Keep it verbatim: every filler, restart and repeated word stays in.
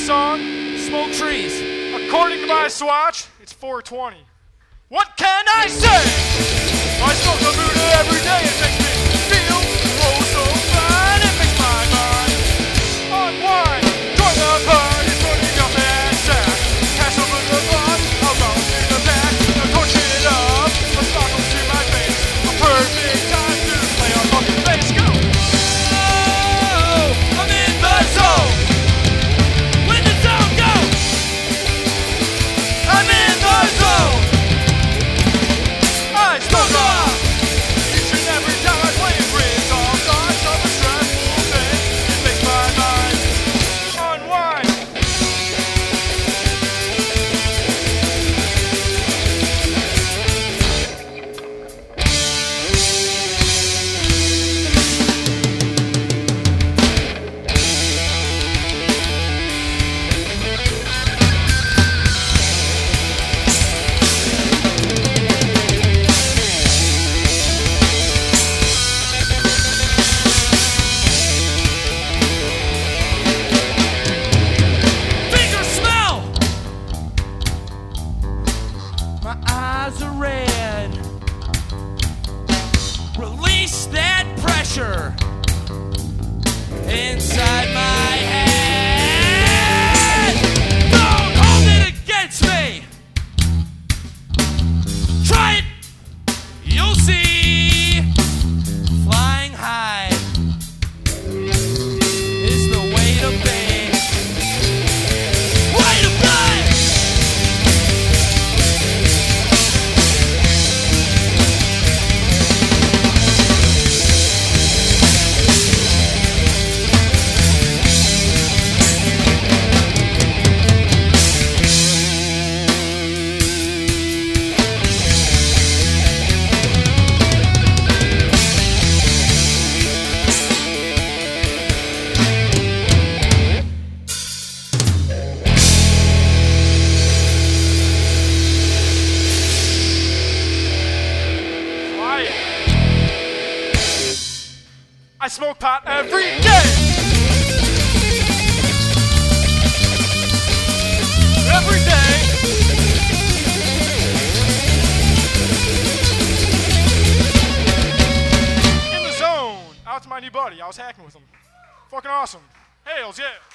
song? Smoke trees. According to my swatch, it's four twenty. What can I say? I smoke a Buddha every day. It makes me feel oh so fine. It makes my mind unwind. Join the party, smoking up that sack. Cash over the block, I'll go in the back. Now torch it up, a sparkle to my face. A perfect time to play on fucking bass. Go! Oh, I'm in the zone. When the zone goes, I'm in the zone. I smoke up! Each and every time I play it brings all sorts of a stressful thing. It makes my mind unwind. finger smell. My eyes are red. Release that pressure inside my head. Don't hold it against me. Try it. You'll see. Flying high is the way to be. Way to be. Quiet. I smoke pot every day. Every day. In the zone. Out to my new buddy. I was hacking with him. Fucking awesome. Hails, yeah.